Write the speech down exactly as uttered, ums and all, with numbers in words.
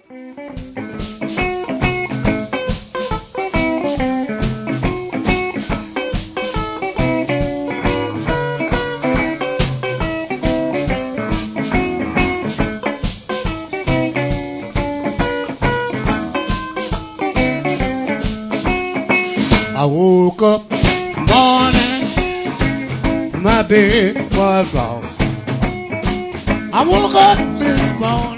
I woke up morning, my bed was gone. I woke up this morning.